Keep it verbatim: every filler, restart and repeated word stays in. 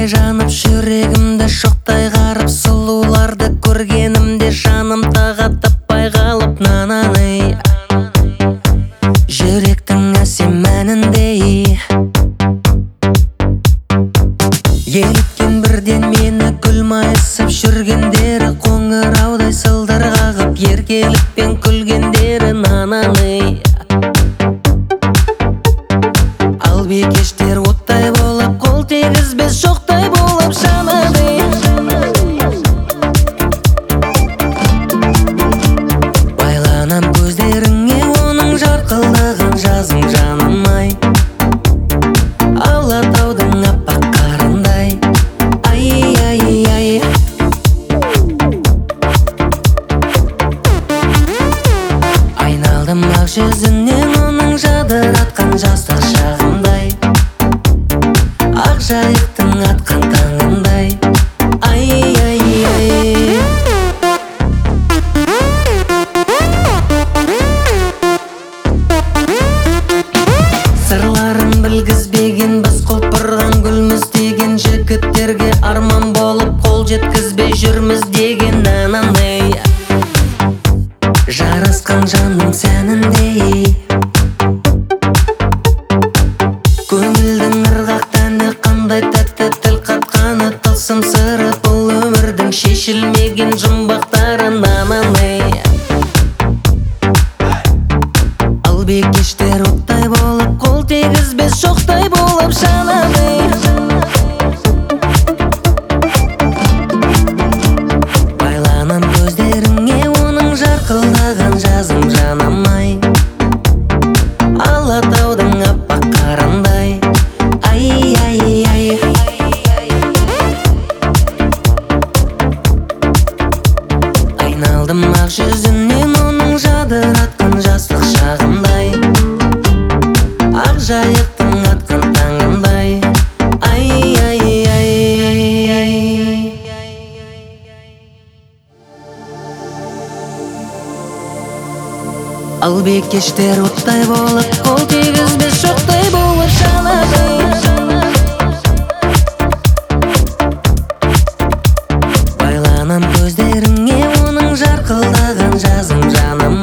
оттай жанып, жүрегімді шоқтай қарып, сұлуларды көргенімде жаным таға таппай қалып, нананы жүректің әсем әніндей еліткен бірден мені гүл майысып жүргендері, қоңыраудай сылдыр қағып еркелікпен күлгендері, нананы ал бикештер оттай болып, қол тегізбес шоқтай болып жанады. Байланам көздеріңе оның жарқылдаған жазым жаным-ай, Алатаудың аппақ қарындай, ай-ай-ай. Айналдым ақ жүзінен оның жадыратқан жастық шағымдай, ақ жайықтың атқан таңындай, ай-ай-ай. Сырларын білгізбеген, біз құлпырған гүлміз деген, жігіттерге арман болып қол жеткізбей жүрміз деген, нананы жарасқан жанның сәніндей көңілдің ырғақтаны, қандай тәтті тіл қатқаны, тылсым сыры бұл өмірдің шешілмеген жұмбақтары, нананы ал бикештер оттай болып, қол тегізбес шоқтай болып жанады. Байланам көздеріңе оның жарқылдаған жазым жаным-ай, Алатаудың аппақ қарындай, ай-ай-ай. Айналдым ақ жүзінен оның жадыратқан жастық шағымдай, ақ жайықтың атқан таңындай, ай-ай-ай. Ал бикештер оттай болып, қол тегізбес шоқтай болып жанады. Байланам көздеріңе оның жарқылдаған жазым жаным